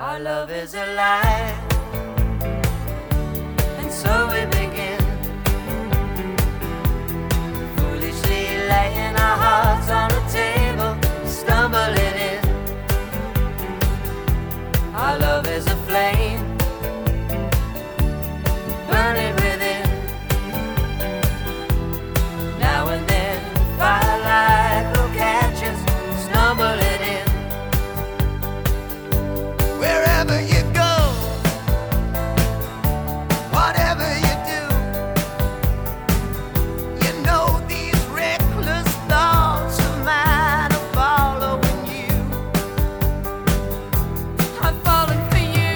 Our love is alive, and so we begin, foolishly laying our hearts on the table, stumbling in. Our love is a flame, burning within. Now and then, firelight will catch us, stumbling in. Wherever you go, whatever you do, you know these reckless thoughts of mine are following you. I'm falling for you,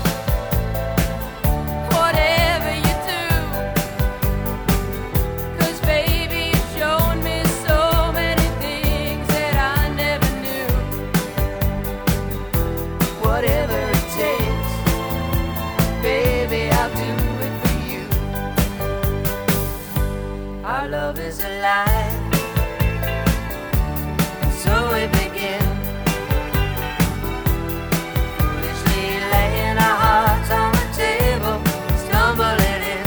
whatever you do, 'cause baby you've shown me so many things that I never knew. Whatever it takes, baby, I'll do it for you. Our love is alive, and so we begin, foolishly laying our hearts on the table, stumbling in.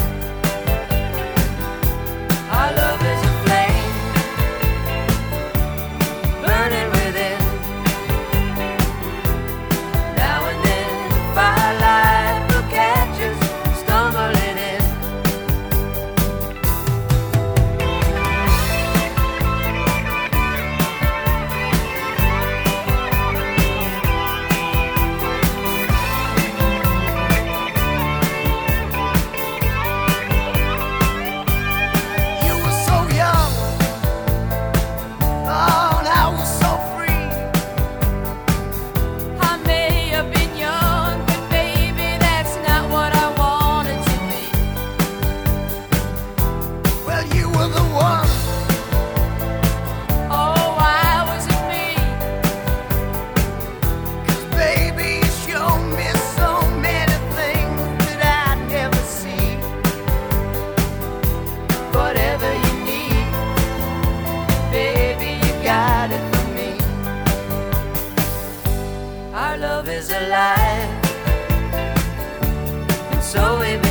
Our love is a flame, burning within. Now and then, firelight will catch us, stumbling in. You were so young, oh, and I was so free. I may have been young, but baby, that's not what I wanted to be. Well, you were the one. Oh, why was it me? 'Cause baby, you showed me so many things that I'd never see. Whatever you need, baby, you got it for me. Our love is alive, and so we